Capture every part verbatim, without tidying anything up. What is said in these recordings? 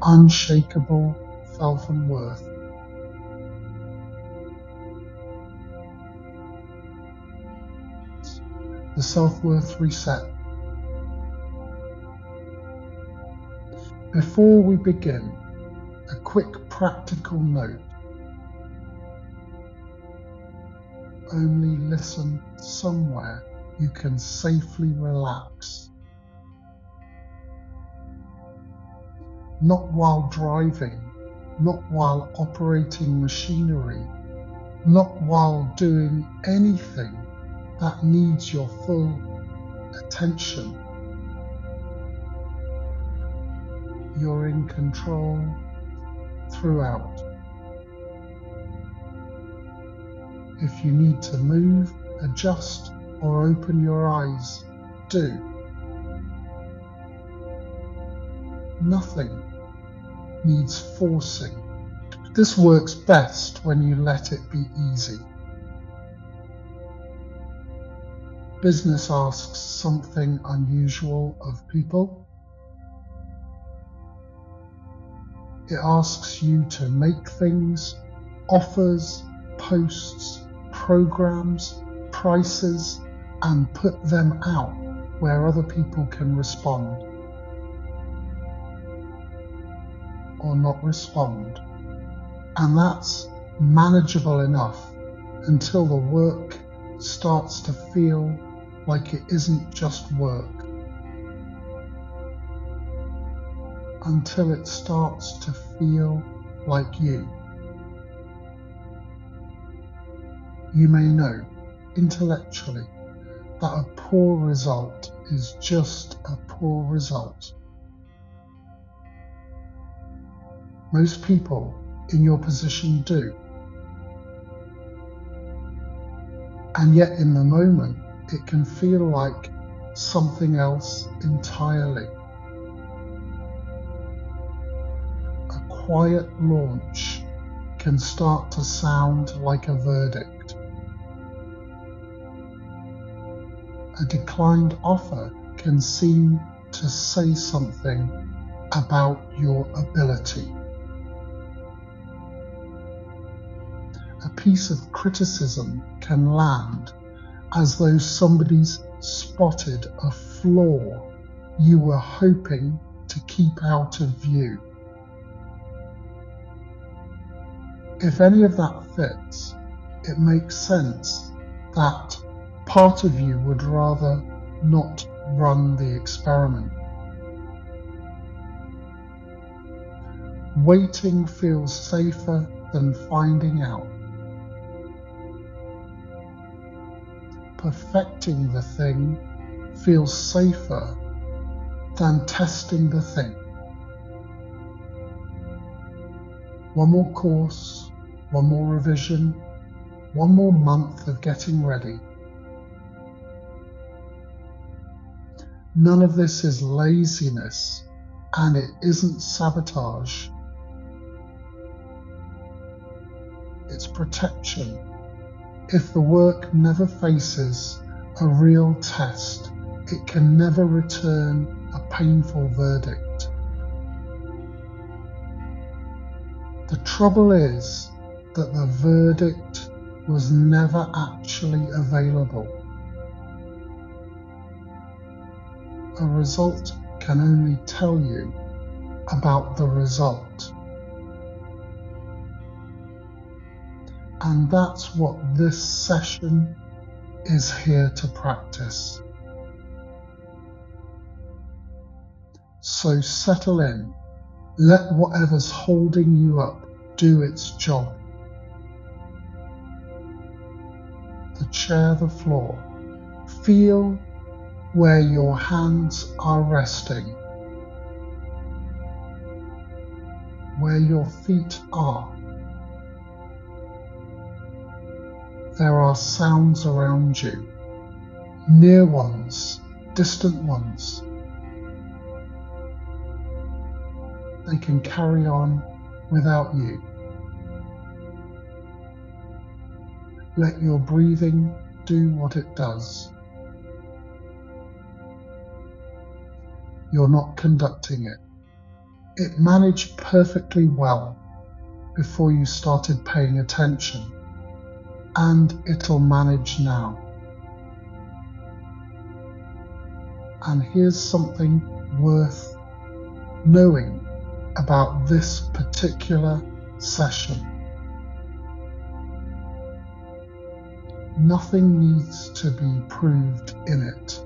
unshakable self-worth. The self-worth reset. Before we begin, a quick practical note. Only listen somewhere you can safely relax. Not while driving, not while operating machinery, not while doing anything that needs your full attention. You're in control throughout. If you need to move, adjust, or open your eyes, do. Nothing needs forcing. This works best when you let it be easy. Business asks something unusual of people. It asks you to make things, offers, posts, programs, prices, and put them out where other people can respond or not respond. And that's manageable enough until the work starts to feel like it isn't just work. Until it starts to feel like you. You may know intellectually that a poor result is just a poor result. Most people in your position do. And yet in the moment, it can feel like something else entirely. A quiet launch can start to sound like a verdict. A declined offer can seem to say something about your ability. A piece of criticism can land as though somebody's spotted a flaw you were hoping to keep out of view. If any of that fits, it makes sense that part of you would rather not run the experiment. Waiting feels safer than finding out. Perfecting the thing feels safer than testing the thing. One more course, one more revision, one more month of getting ready. None of this is laziness, and it isn't sabotage. It's protection. If the work never faces a real test, it can never return a painful verdict. The trouble is that the verdict was never actually available. A result can only tell you about the result. And that's what this session is here to practice. So settle in. Let whatever's holding you up do its job. The chair, the floor. Feel where your hands are resting, where your feet are. There are sounds around you, near ones, distant ones. They can carry on without you. Let your breathing do what it does. You're not conducting it. It managed perfectly well before you started paying attention, and it'll manage now. And here's something worth knowing about this particular session. Nothing needs to be proved in it.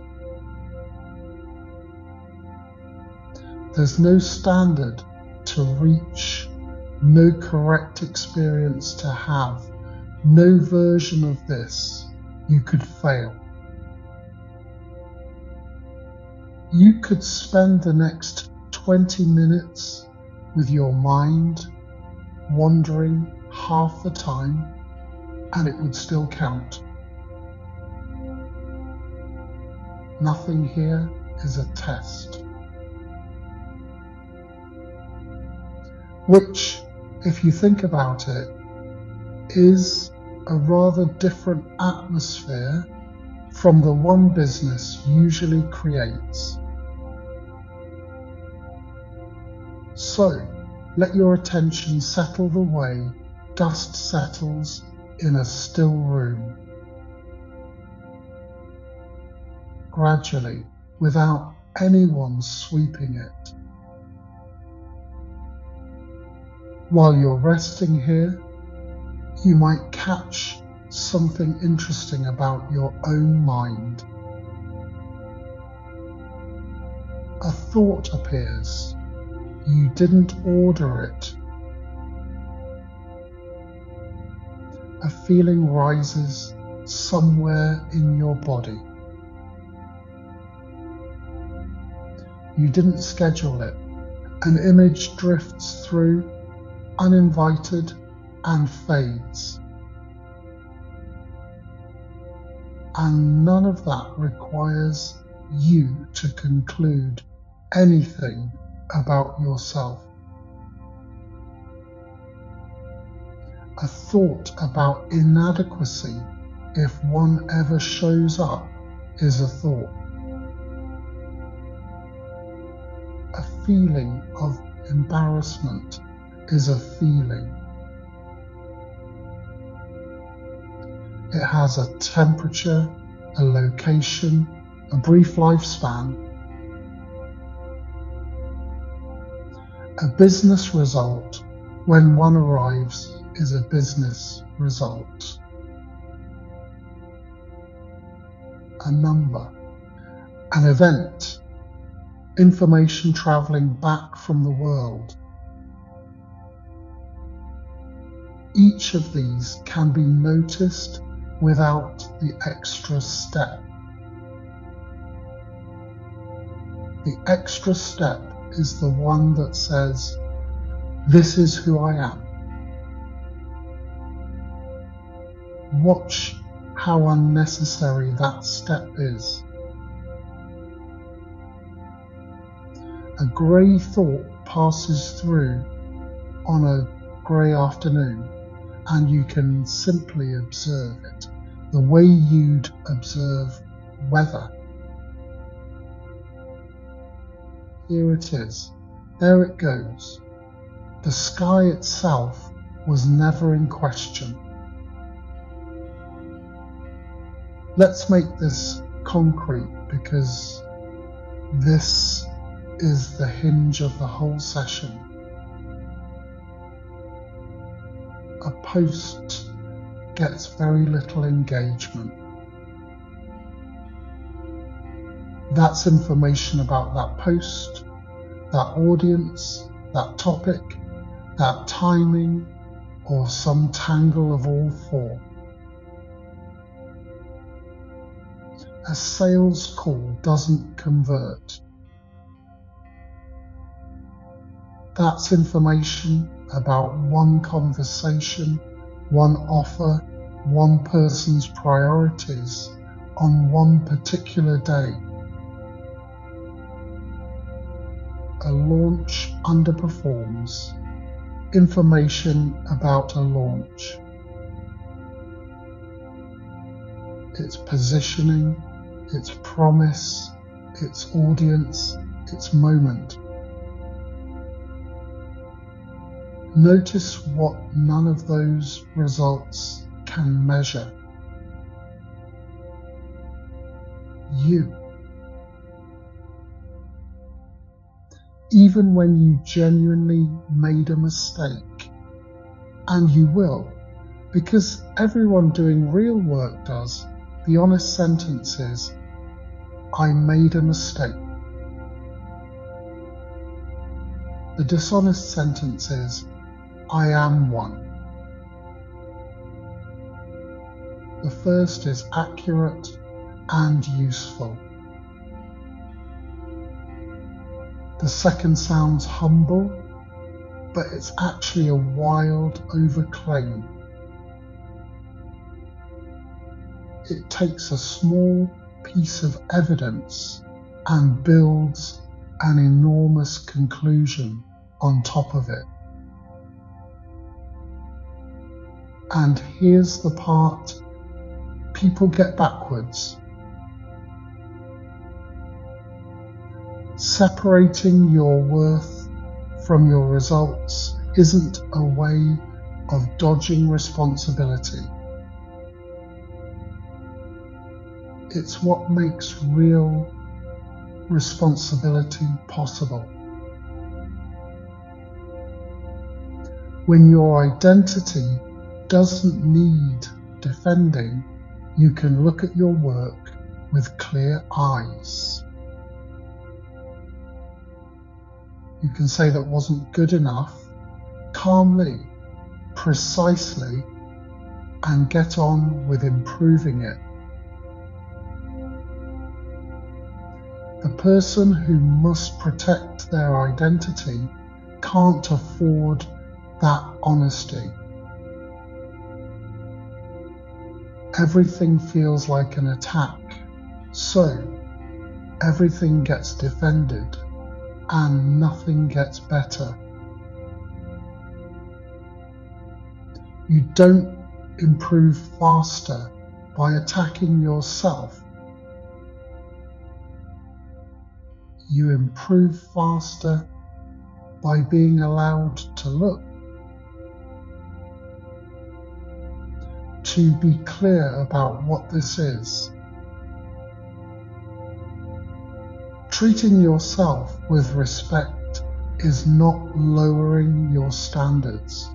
There's no standard to reach, no correct experience to have, no version of this you could fail. You could spend the next twenty minutes with your mind wandering half the time, and it would still count. Nothing here is a test. Which, if you think about it, is a rather different atmosphere from the one business usually creates. So, let your attention settle the way dust settles in a still room. Gradually, without anyone sweeping it. While you're resting here, you might catch something interesting about your own mind. A thought appears. You didn't order it. A feeling rises somewhere in your body. You didn't schedule it. An image drifts through, uninvited, and fades. And none of that requires you to conclude anything about yourself. A thought about inadequacy, if one ever shows up, is a thought. A feeling of embarrassment is a feeling. It has a temperature, a location, a brief lifespan. A business result, when one arrives, is a business result. A number, an event, information traveling back from the world. Each of these can be noticed without the extra step. The extra step is the one that says, "This is who I am." Watch how unnecessary that step is. A grey thought passes through on a grey afternoon, and you can simply observe it, the way you'd observe weather. Here it is. There it goes. The sky itself was never in question. Let's make this concrete, because this is the hinge of the whole session. A post gets very little engagement. That's information about that post, that audience, that topic, that timing, or some tangle of all four. A sales call doesn't convert. That's information about one conversation, one offer, one person's priorities on one particular day. A launch underperforms. Information about a launch. Its positioning, its promise, its audience, its moment. Notice what none of those results can measure. You. Even when you genuinely made a mistake, and you will, because everyone doing real work does, the honest sentence is, I made a mistake. The dishonest sentence is, I am one. The first is accurate and useful. The second sounds humble, but it's actually a wild overclaim. It takes a small piece of evidence and builds an enormous conclusion on top of it. And here's the part people get backwards. Separating your worth from your results isn't a way of dodging responsibility. It's what makes real responsibility possible. When your identity doesn't need defending, you can look at your work with clear eyes. You can say that wasn't good enough, calmly, precisely, and get on with improving it. The person who must protect their identity can't afford that honesty. Everything feels like an attack, so everything gets defended and nothing gets better. You don't improve faster by attacking yourself. You improve faster by being allowed to look. To be clear about what this is. Treating yourself with respect is not lowering your standards.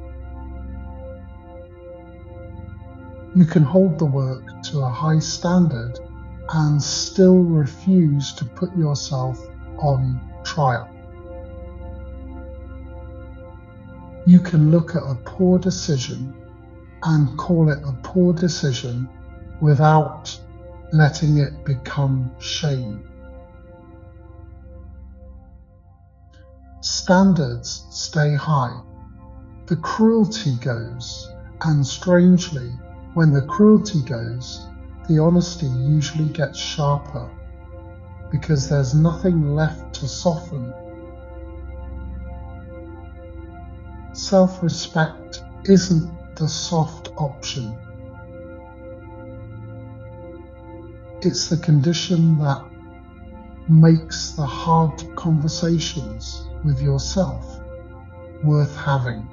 You can hold the work to a high standard and still refuse to put yourself on trial. You can look at a poor decision and call it a poor decision without letting it become shame. Standards stay high. The cruelty goes, and strangely, when the cruelty goes, the honesty usually gets sharper, because there's nothing left to soften. Self-respect isn't the soft option. It's the condition that makes the hard conversations with yourself worth having.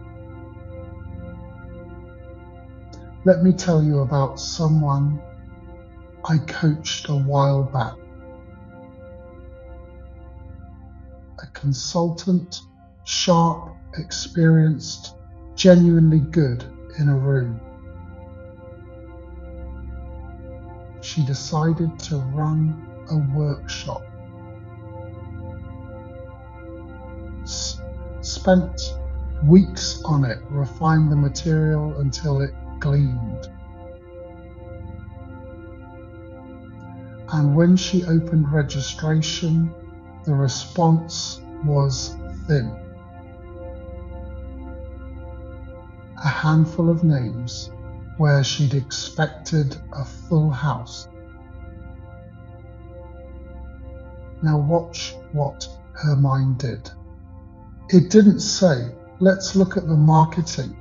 Let me tell you about someone I coached a while back. A consultant, sharp, experienced, genuinely good in a room. She decided to run a workshop. S- spent weeks on it, refined the material until it gleamed. And when she opened registration, the response was thin. A handful of names where she'd expected a full house. Now watch what her mind did. It didn't say, let's look at the marketing.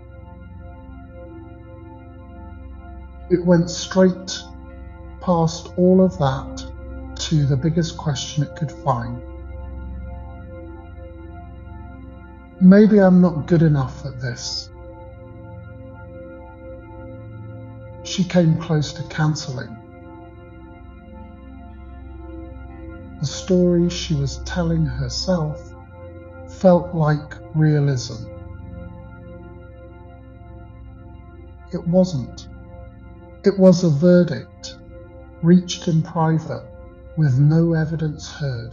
It went straight past all of that to the biggest question it could find. Maybe I'm not good enough at this. She came close to cancelling. The story she was telling herself felt like realism. It wasn't. It was a verdict, reached in private, with no evidence heard.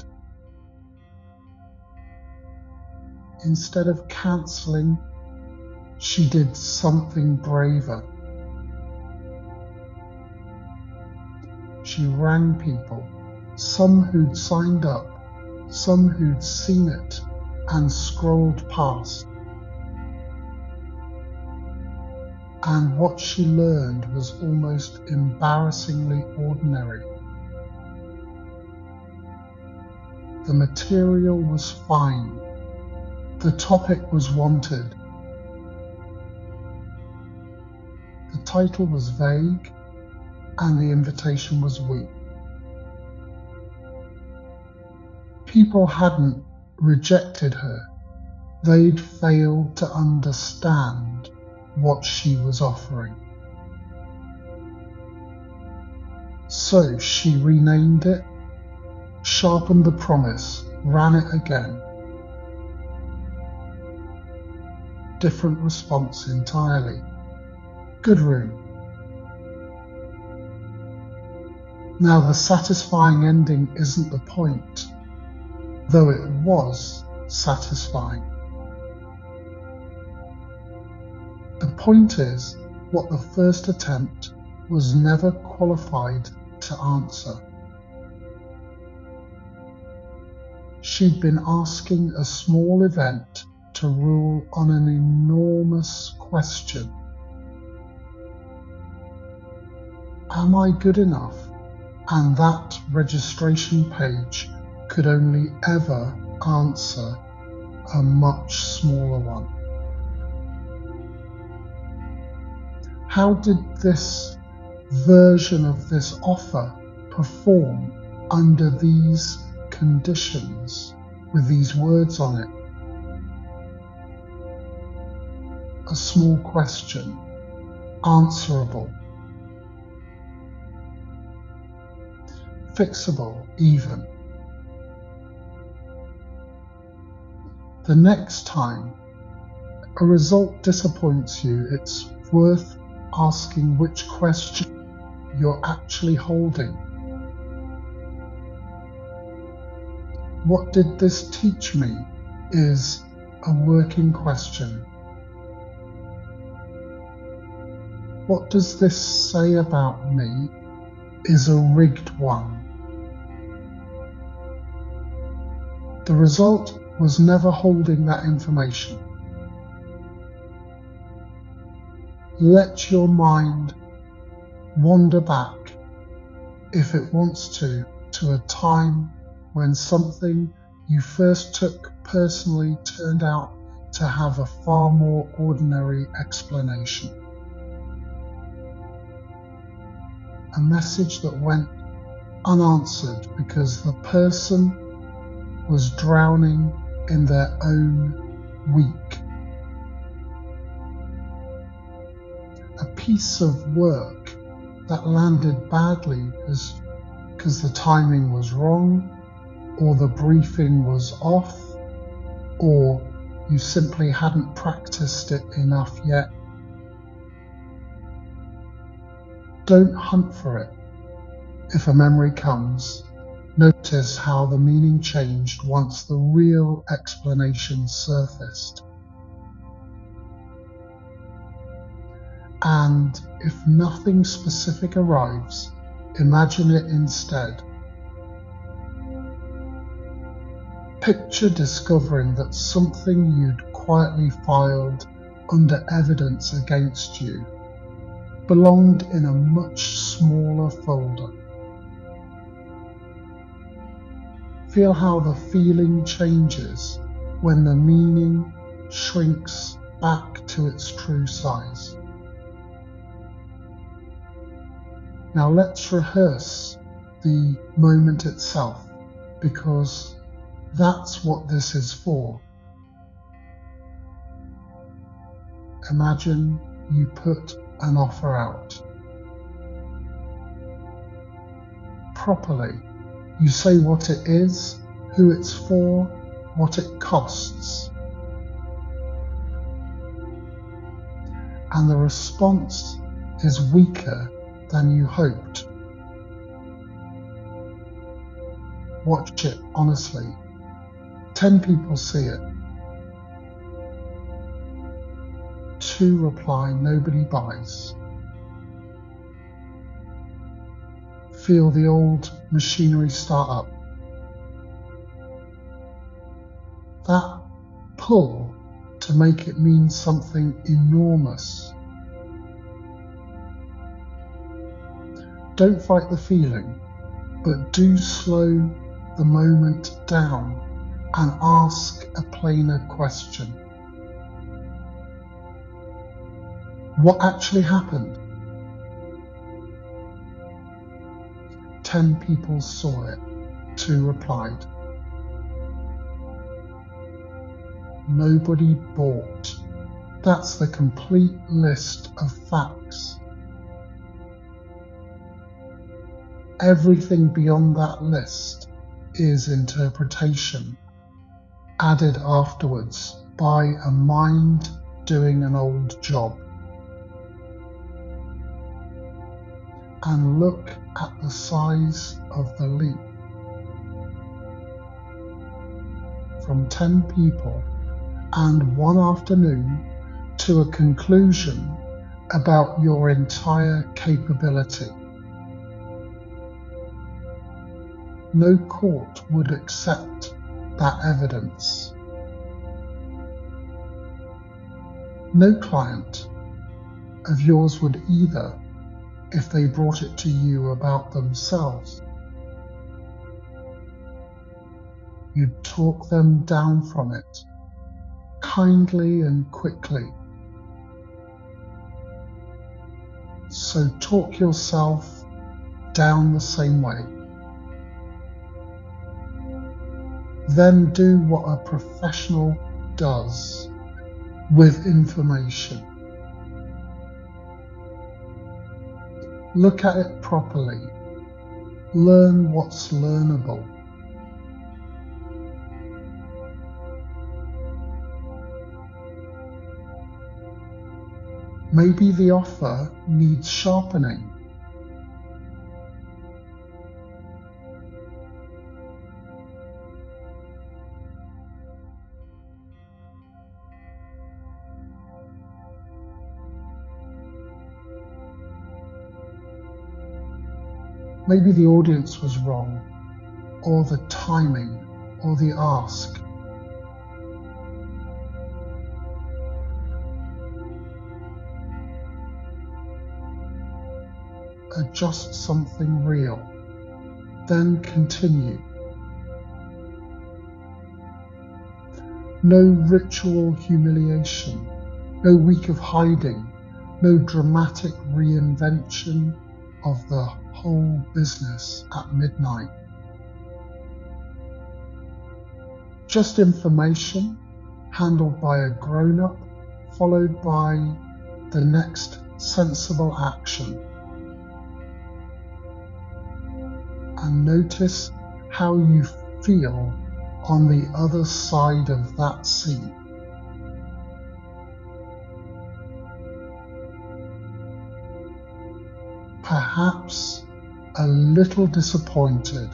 Instead of cancelling, she did something braver. She rang people, some who'd signed up, some who'd seen it and scrolled past. And what she learned was almost embarrassingly ordinary. The material was fine. The topic was wanted. The title was vague, and the invitation was weak. People hadn't rejected her. They'd failed to understand what she was offering. So she renamed it, sharpened the promise, ran it again. Different response entirely. Good room. Now the satisfying ending isn't the point, though it was satisfying. The point is what the first attempt was never qualified to answer. She'd been asking a small event to rule on an enormous question. Am I good enough? And that registration page could only ever answer a much smaller one. How did this version of this offer perform under these conditions with these words on it? A small question, answerable, fixable even. The next time a result disappoints you, it's worth asking which question you're actually holding. What did this teach me is a working question. What does this say about me is a rigged one. The result was never holding that information. Let your mind wander back, if it wants to, to a time when something you first took personally turned out to have a far more ordinary explanation. A message that went unanswered because the person was drowning in their own weak. A piece of work that landed badly because the timing was wrong, or the briefing was off, or you simply hadn't practiced it enough yet. Don't hunt for it. If a memory comes, notice how the meaning changed once the real explanation surfaced. And if nothing specific arrives, imagine it instead. Picture discovering that something you'd quietly filed under evidence against you belonged in a much smaller folder. Feel how the feeling changes when the meaning shrinks back to its true size. Now let's rehearse the moment itself, because that's what this is for. Imagine you put an offer out. Properly, you say what it is, who it's for, what it costs. And the response is weaker than you hoped. Watch it honestly. Ten people see it. Two reply, nobody buys. Feel the old machinery start up. That pull to make it mean something enormous. Don't fight the feeling, but do slow the moment down and ask a plainer question. What actually happened? Ten people saw it. Two replied. Nobody bought. That's the complete list of facts. Everything beyond that list is interpretation, added afterwards by a mind doing an old job. And look at the size of the leap. From ten people and one afternoon to a conclusion about your entire capability. No court would accept that evidence. No client of yours would either if they brought it to you about themselves. You'd talk them down from it, kindly and quickly. So talk yourself down the same way. Then do what a professional does with information. Look at it properly. Learn what's learnable. Maybe the offer needs sharpening. Maybe the audience was wrong, or the timing, or the ask. Adjust something real, then continue. No ritual humiliation, no week of hiding, no dramatic reinvention of the whole business at midnight. Just information handled by a grown-up, followed by the next sensible action. And notice how you feel on the other side of that scene. Perhaps a little disappointed,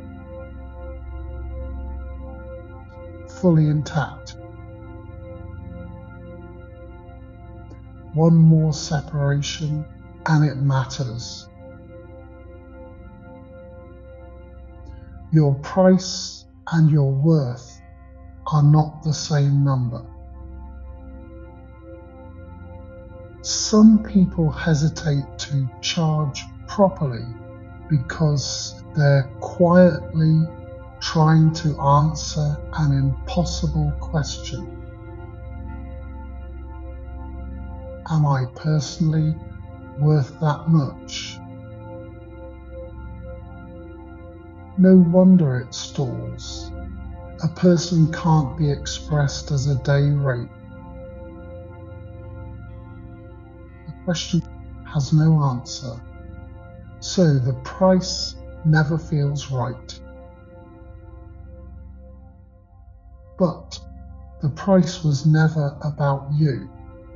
fully intact. One more separation and it matters. Your price and your worth are not the same number. Some people hesitate to charge properly because they're quietly trying to answer an impossible question. Am I personally worth that much? No wonder it stalls. A person can't be expressed as a day rate. question has no answer, so the price never feels right. But the price was never about you.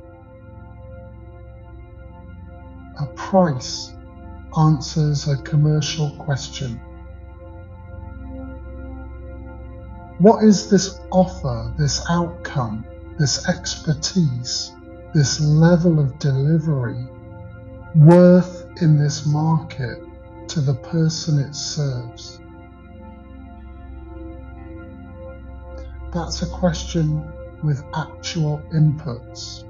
A price answers a commercial question. What is this offer, this outcome, this expertise, this level of delivery worth in this market to the person it serves? That's a question with actual inputs.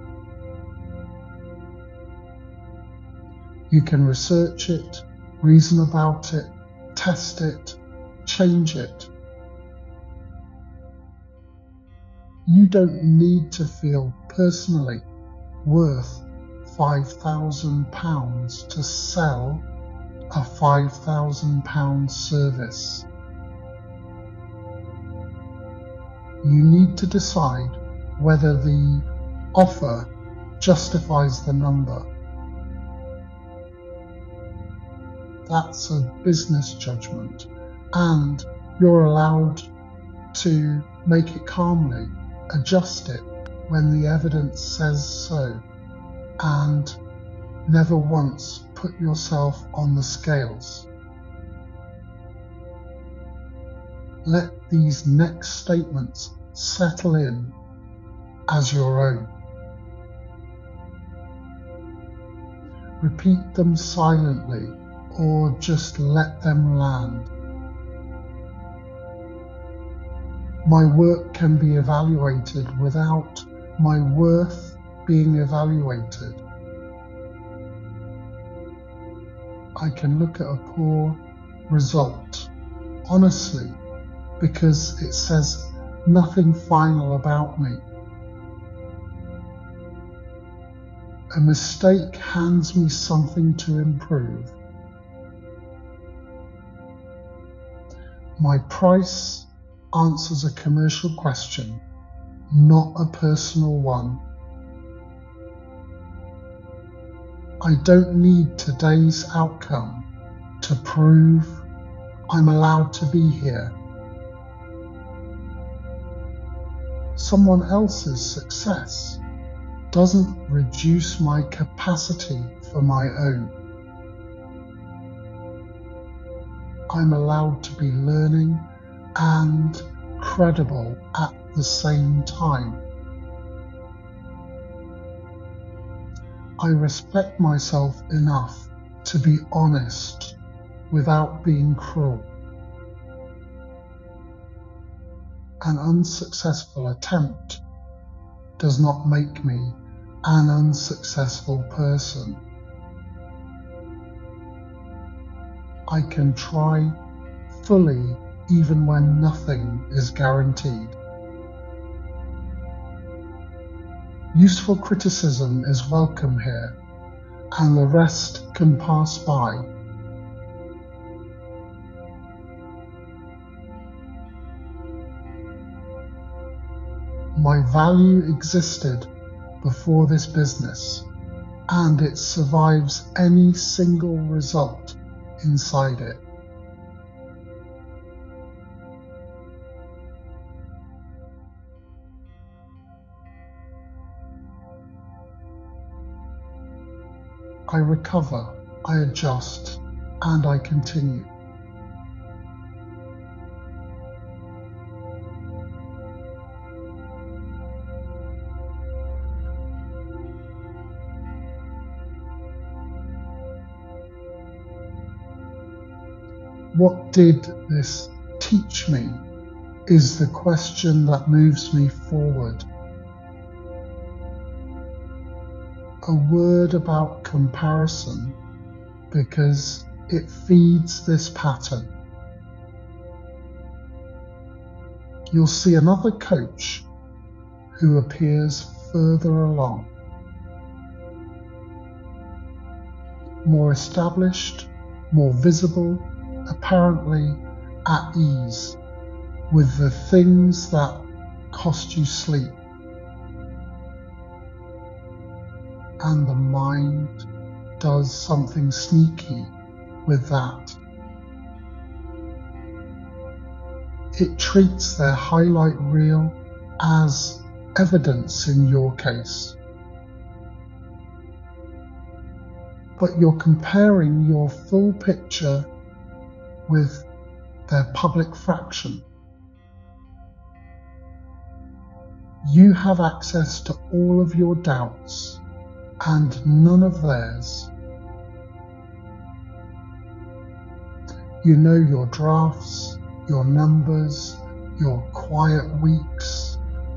You can research it, reason about it, test it, change it. You don't need to feel personally worth five thousand pounds to sell a five thousand pound service. You need to decide whether the offer justifies the number. That's a business judgment, and you're allowed to make it calmly, adjust it when the evidence says so, and never once put yourself on the scales. Let these next statements settle in as your own. Repeat them silently or just let them land. My work can be evaluated without my worth being evaluated. I can look at a poor result honestly because it says nothing final about me. A mistake hands me something to improve. My price answers a commercial question, not a personal one. I don't need today's outcome to prove I'm allowed to be here. Someone else's success doesn't reduce my capacity for my own. I'm allowed to be learning and credible at the same time. I respect myself enough to be honest without being cruel. An unsuccessful attempt does not make me an unsuccessful person. I can try fully even when nothing is guaranteed. Useful criticism is welcome here, and the rest can pass by. My value existed before this business, and it survives any single result inside it. I recover, I adjust, and I continue. What did this teach me is the question that moves me forward. A word about comparison because it feeds this pattern. You'll see another coach who appears further along, more established, more visible, apparently at ease with the things that cost you sleep. and the mind does something sneaky with that. It treats their highlight reel as evidence in your case. But you're comparing your full picture with their public fraction. You have access to all of your doubts and none of theirs. You know your drafts, your numbers, your quiet weeks.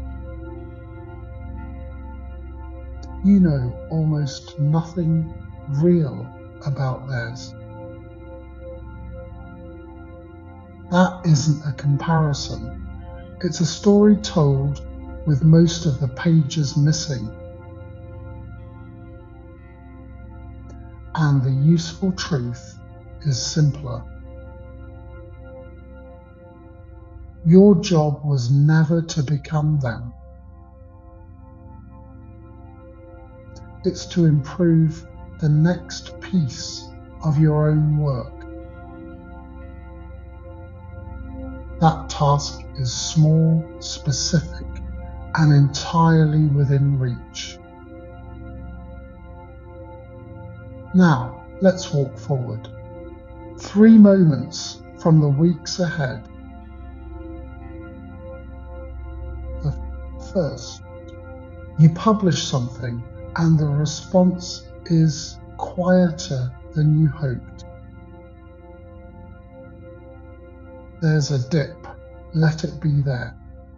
You know almost nothing real about theirs. That isn't a comparison. It's a story told with most of the pages missing. And the useful truth is simpler. Your job was never to become them. It's to improve the next piece of your own work. That task is small, specific, and entirely within reach. Now, let's walk forward. Three moments from the weeks ahead. The first, you publish something and the response is quieter than you hoped. There's a dip, let it be there.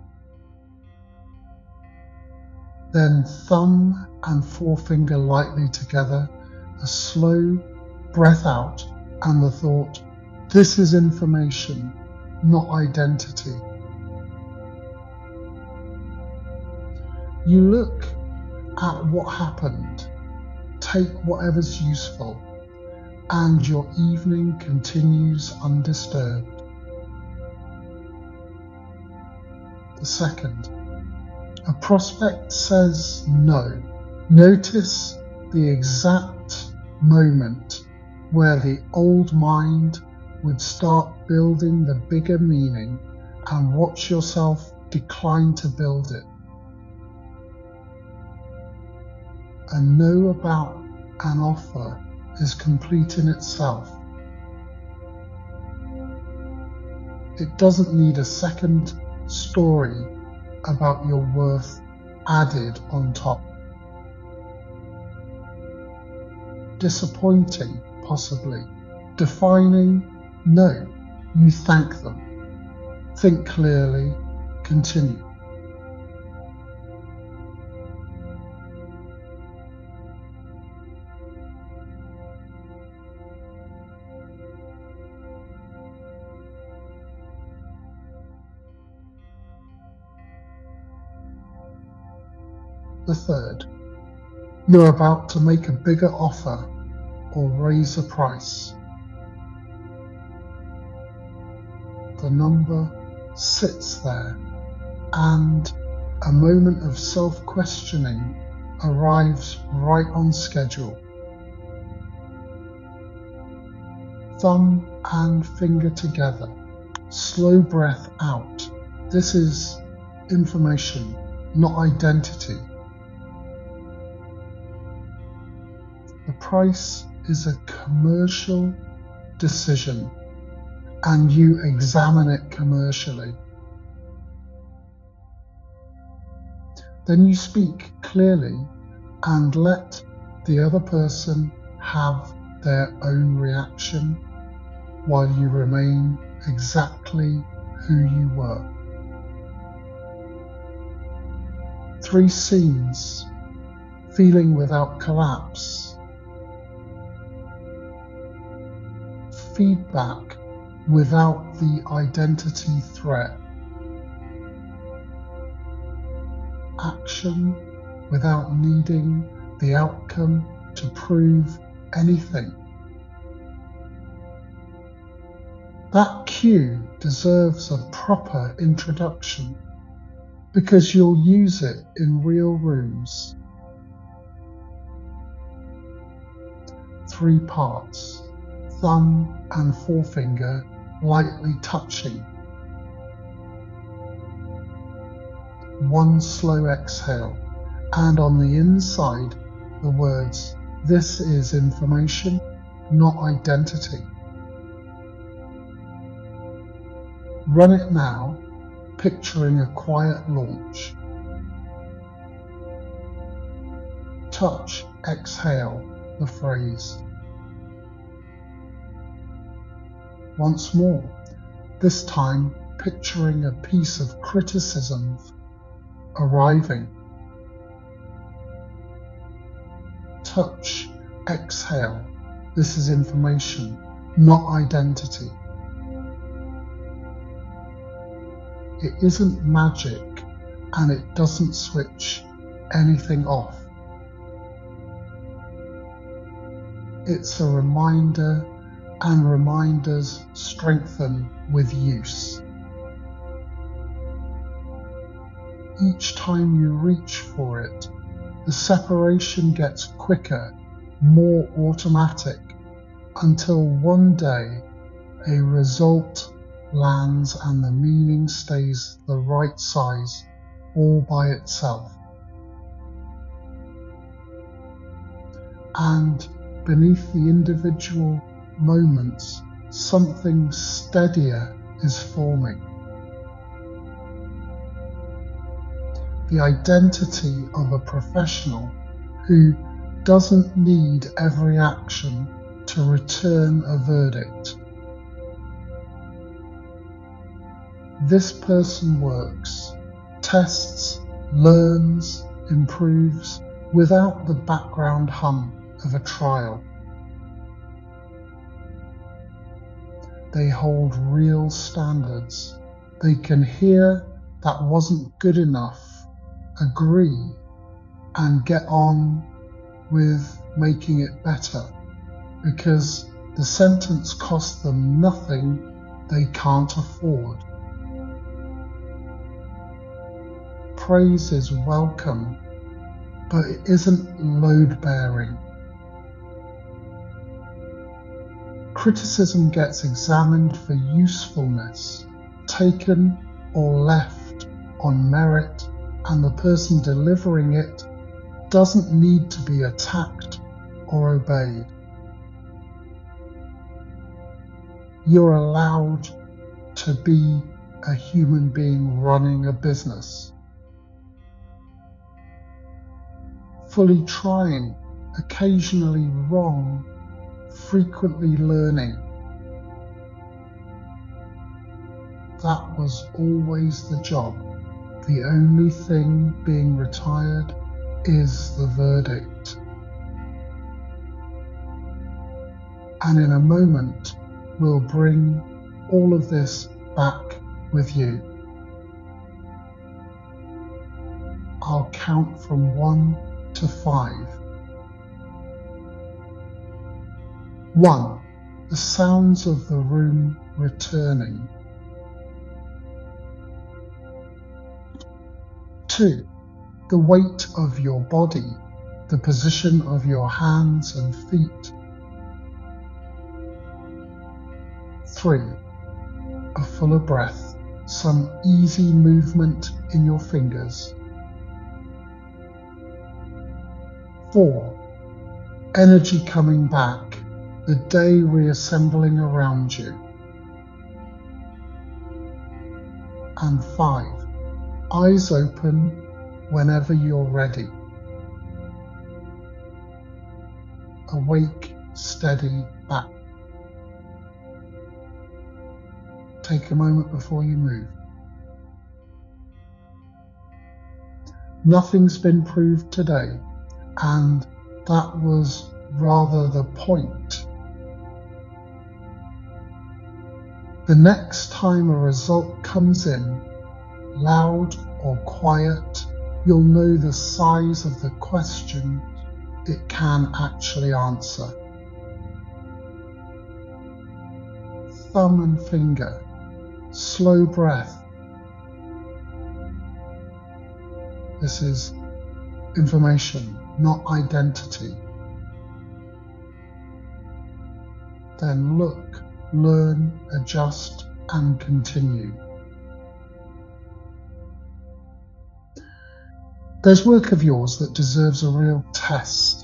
Then thumb and forefinger lightly together, a slow breath out and the thought, this is information, not identity. You look at what happened, take whatever's useful, and your evening continues undisturbed. The second, a prospect says no. Notice the exact moment where the old mind would start building the bigger meaning and watch yourself decline to build it. A no about an offer is complete in itself. It doesn't need a second story about your worth added on top. Disappointing, possibly. Defining, no. You thank them. Think clearly, continue. The third, you're about to make a bigger offer or raise a price. The number sits there and a moment of self-questioning arrives right on schedule. Thumb and finger together, slow breath out. This is information, not identity. The price is a commercial decision, and you examine it commercially. Then you speak clearly and let the other person have their own reaction while you remain exactly who you were. Three scenes, feeling without collapse. Feedback without the identity threat. Action without needing the outcome to prove anything. That cue deserves a proper introduction because you'll use it in real rooms. three parts, thumb and forefinger lightly touching. One slow exhale, and on the inside, the words, "This is information, not identity." Run it now, picturing a quiet launch. Touch, exhale, the phrase. Once more, this time picturing a piece of criticism arriving. Touch, exhale, this is information, not identity. It isn't magic, and it doesn't switch anything off. It's a reminder, and reminders strengthen with use. Each time you reach for it, the separation gets quicker, more automatic, until one day a result lands and the meaning stays the right size all by itself. And beneath the individual moments, something steadier is forming. The identity of a professional who doesn't need every action to return a verdict. This person works, tests, learns, improves without the background hum of a trial. They hold real standards. They can hear that wasn't good enough, agree, and get on with making it better, because the sentence cost them nothing they can't afford. Praise is welcome, but it isn't load-bearing. Criticism gets examined for usefulness, taken or left on merit, and the person delivering it doesn't need to be attacked or obeyed. You're allowed to be a human being running a business, fully trying, occasionally wrong, frequently learning. That was always the job. The only thing being retired is the verdict. And in a moment, we'll bring all of this back with you. I'll count from one to five. One, the sounds of the room returning. Two, the weight of your body, the position of your hands and feet. Three, a fuller breath, some easy movement in your fingers. Four, energy coming back, the day reassembling around you. And five, eyes open whenever you're ready. Awake, steady, back. Take a moment before you move. Nothing's been proved today, and that was rather the point. The next time a result comes in, loud or quiet, you'll know the size of the question it can actually answer. Thumb and finger, slow breath. This is information, not identity. then look, learn, adjust, and continue. There's work of yours that deserves a real test